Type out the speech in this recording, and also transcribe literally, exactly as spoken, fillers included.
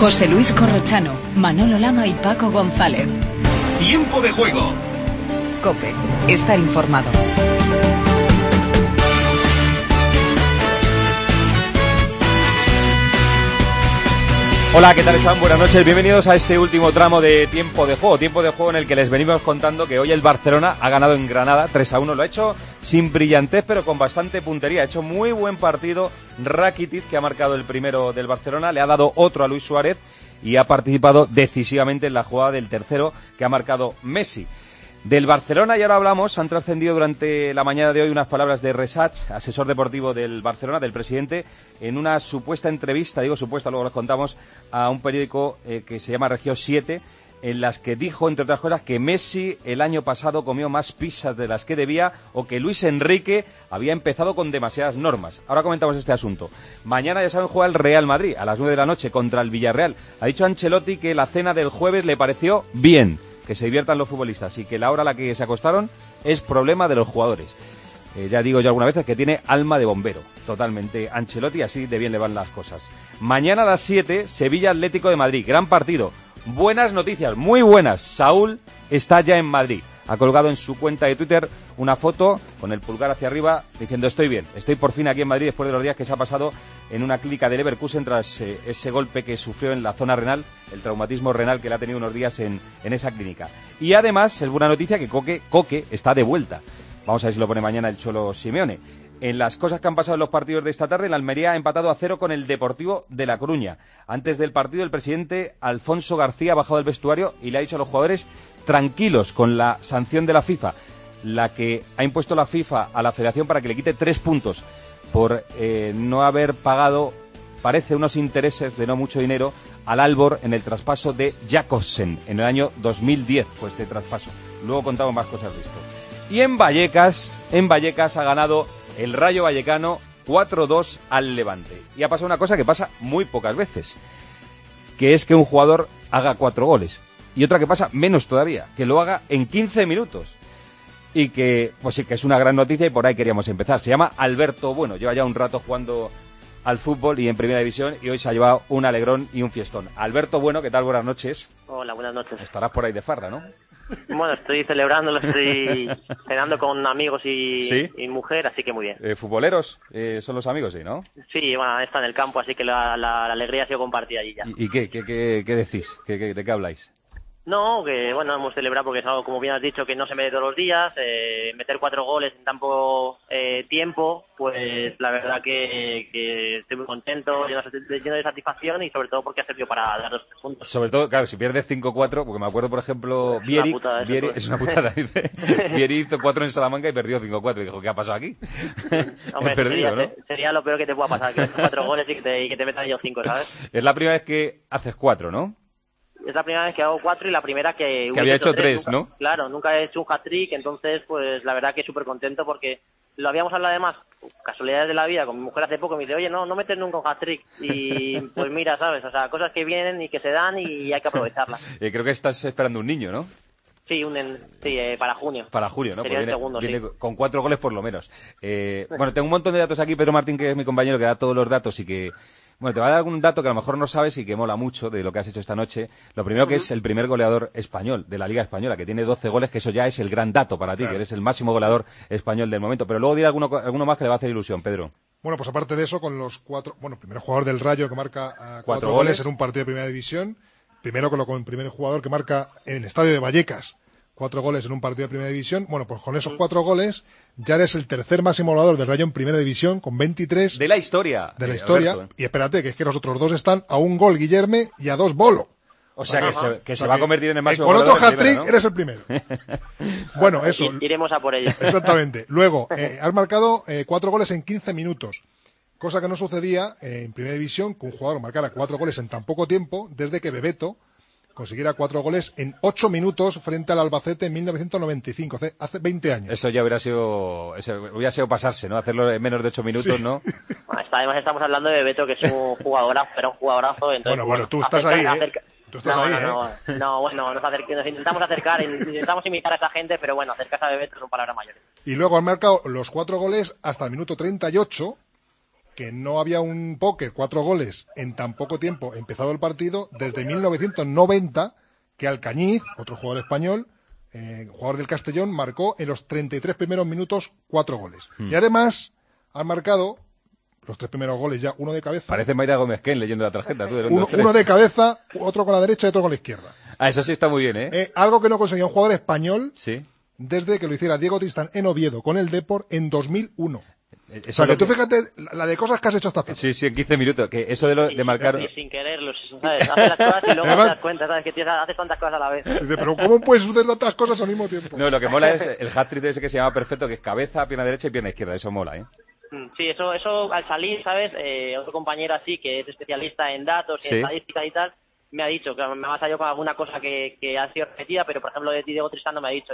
José Luis Corrochano, Manolo Lama y Paco González. Tiempo de juego. COPE. Estar informado. Hola, ¿qué tal están? Buenas noches, bienvenidos a este último tramo de Tiempo de Juego. Tiempo de Juego en el que les venimos contando que hoy el Barcelona ha ganado en Granada tres a uno. Lo ha hecho sin brillantez, pero con bastante puntería. Ha hecho muy buen partido Rakitic, que ha marcado el primero del Barcelona. Le ha dado otro a Luis Suárez y ha participado decisivamente en la jugada del tercero, que ha marcado Messi. Del Barcelona, y ahora hablamos, han trascendido durante la mañana de hoy unas palabras de Resach, asesor deportivo del Barcelona, del presidente, en una supuesta entrevista, digo supuesta, luego les contamos, a un periódico eh, que se llama Región siete, en las que dijo, entre otras cosas, que Messi el año pasado comió más pizzas de las que debía, o que Luis Enrique había empezado con demasiadas normas. Ahora comentamos este asunto. Mañana, ya saben, juega el Real Madrid a las nueve de la noche contra el Villarreal. Ha dicho Ancelotti que la cena del jueves le pareció bien, que se diviertan los futbolistas, y que la hora a la que se acostaron es problema de los jugadores. Eh, ya digo yo algunas veces que tiene alma de bombero, totalmente Ancelotti, así de bien le van las cosas. Mañana a las siete, Sevilla Atlético de Madrid, gran partido. Buenas noticias, muy buenas. Saúl está ya en Madrid. Ha colgado en su cuenta de Twitter una foto con el pulgar hacia arriba diciendo: estoy bien, estoy por fin aquí en Madrid después de los días que se ha pasado en una clínica de Leverkusen tras eh, ese golpe que sufrió en la zona renal, el traumatismo renal que le ha tenido unos días en, en esa clínica. Y además es buena noticia que Coque, Coque está de vuelta. Vamos a ver si lo pone mañana el Cholo Simeone. En las cosas que han pasado en los partidos de esta tarde, el Almería ha empatado a cero con el Deportivo de La Coruña. Antes del partido, el presidente Alfonso García ha bajado del vestuario y le ha dicho a los jugadores tranquilos con la sanción de la FIFA, la que ha impuesto la FIFA a la Federación para que le quite tres puntos por eh, no haber pagado, parece, unos intereses de no mucho dinero al Aalborg en el traspaso de Jakobsen. En el año dos mil diez fue este traspaso. Luego contamos más cosas de esto. Y en Vallecas, en Vallecas ha ganado el Rayo Vallecano cuatro dos al Levante. Y ha pasado una cosa que pasa muy pocas veces, que es que un jugador haga cuatro goles. Y otra que pasa menos todavía, que lo haga en quince minutos. Y que, pues sí, que es una gran noticia y por ahí queríamos empezar. Se llama Alberto Bueno, lleva ya un rato jugando al fútbol y en Primera División y hoy se ha llevado un alegrón y un fiestón. Alberto Bueno, ¿qué tal? Buenas noches. Hola, buenas noches. Estarás por ahí de farra, ¿no? Bueno, estoy celebrándolo, estoy cenando con amigos y, ¿Sí? y mujer, así que muy bien. Eh, ¿Futboleros eh, son los amigos, sí, no? Sí, bueno, está en el campo, así que la, la, la alegría ha sido compartida allí ya. ¿Y, y qué, qué, qué, qué decís? ¿Qué, qué, ¿De qué habláis? No, que bueno, hemos celebrado porque es algo, como bien has dicho, que no se mete todos los días. Eh, meter cuatro goles en tan poco eh, tiempo, pues la verdad que, que estoy muy contento, lleno de, lleno de satisfacción y sobre todo porque ha servido para dar los tres puntos. Sobre todo, claro, si pierdes cinco cuatro, porque me acuerdo, por ejemplo, es Vieri, una putada, Vieri eso, es una putada, dice. Vieri hizo cuatro en Salamanca y perdió cinco cuatro. Y dijo, ¿qué ha pasado aquí? Hombre, He perdido, sería, ¿no? sería lo peor que te pueda pasar, que metas cuatro goles y que te, y que te metan ellos cinco, ¿sabes? Es la primera vez que haces cuatro, ¿no? Es la primera vez que hago cuatro y la primera que... Que había hecho tres, nunca, ¿no? Claro, nunca he hecho un hat-trick, entonces pues la verdad que súper contento porque lo habíamos hablado además, casualidades de la vida, con mi mujer hace poco me dice, oye, no, no metes nunca un hat-trick. Y pues mira, ¿sabes? O sea, cosas que vienen y que se dan y hay que aprovecharlas. eh, creo que estás esperando un niño, ¿no? Sí, un, sí eh, para junio. Para julio, ¿no? Sería Pues viene, el segundo, viene sí. con cuatro goles por lo menos. Eh, bueno, tengo un montón de datos aquí, Pedro Martín, que es mi compañero, que da todos los datos y que... Bueno, te va a dar algún dato que a lo mejor no sabes y que mola mucho de lo que has hecho esta noche. Lo primero, que es el primer goleador español de la Liga Española, que tiene doce goles, que eso ya es el gran dato para ti, claro, que eres el máximo goleador español del momento. Pero luego diré alguno, alguno más que le va a hacer ilusión, Pedro. Bueno, pues aparte de eso, con los cuatro... Bueno, primer jugador del Rayo que marca uh, cuatro, cuatro goles. goles en un partido de Primera División. Primero con, lo, con el primer jugador que marca en el estadio de Vallecas cuatro goles en un partido de Primera División. Bueno, pues con esos cuatro goles ya eres el tercer máximo goleador del Rayo en Primera División, con veintitrés. De la historia. De la eh, historia. Alberto. Y espérate, que es que los otros dos están a un gol Guillerme y a dos Bolo. O sea, que se, que o sea se va a convertir en el máximo con goleador otro de primera, hat-trick ¿no? eres el primero. Bueno, eso. Iremos a por ello. Exactamente. Luego, eh, has marcado eh, cuatro goles en quince minutos. Cosa que no sucedía eh, en Primera División, que un jugador marcara cuatro goles en tan poco tiempo, desde que Bebeto consiguiera cuatro goles en ocho minutos frente al Albacete en mil novecientos noventa y cinco, hace, hace veinte años. Eso ya hubiera sido, eso hubiera sido pasarse, ¿no? Hacerlo en menos de ocho minutos, sí. ¿No? Además estamos hablando de Bebeto, que es un jugadorazo, era un jugadorazo. Entonces, bueno, bueno, tú estás acerca, ahí, ¿eh? Acerca... Tú estás no, ahí, no, ¿eh? no, no, bueno, nos, acerca, nos intentamos acercar, intentamos imitar a esa gente, pero bueno, acercarse a Bebeto son palabras mayores. Y luego han marcado los cuatro goles hasta el minuto treinta y ocho, que no había un póker, cuatro goles en tan poco tiempo empezado el partido, desde mil novecientos noventa, que Alcañiz, otro jugador español, eh, jugador del Castellón, marcó en los treinta y tres primeros minutos cuatro goles. Hmm. Y además han marcado los tres primeros goles ya, uno de cabeza. Parece Mayra Gómez Ken leyendo la tarjeta. Tú, uno, uno de cabeza, otro con la derecha y otro con la izquierda. Ah, eso sí está muy bien, ¿eh? eh algo que no conseguía un jugador español sí. desde que lo hiciera Diego Tristán en Oviedo con el Depor en dos mil uno. Eso o sea, que, que tú fíjate la de cosas que has hecho hasta ahora. Sí, sí, en quince minutos. Que eso de, lo, de marcar... Sí, sin quererlo, ¿sabes? Haces las cosas y luego Además, te das cuenta, ¿sabes? Que tienes, haces tantas cosas a la vez. Dice, pero ¿cómo puedes suceder tantas cosas al mismo tiempo? No, lo que mola es el hat-trick ese que se llama perfecto, que es cabeza, pierna derecha y pierna izquierda. Eso mola, ¿eh? Sí, eso, eso al salir, ¿sabes? Eh, otro compañero así, que es especialista en datos, sí. en estadística y tal, me ha dicho que me ha salido con alguna cosa que, que ha sido repetida, pero por ejemplo de Diego Tristán no me ha dicho.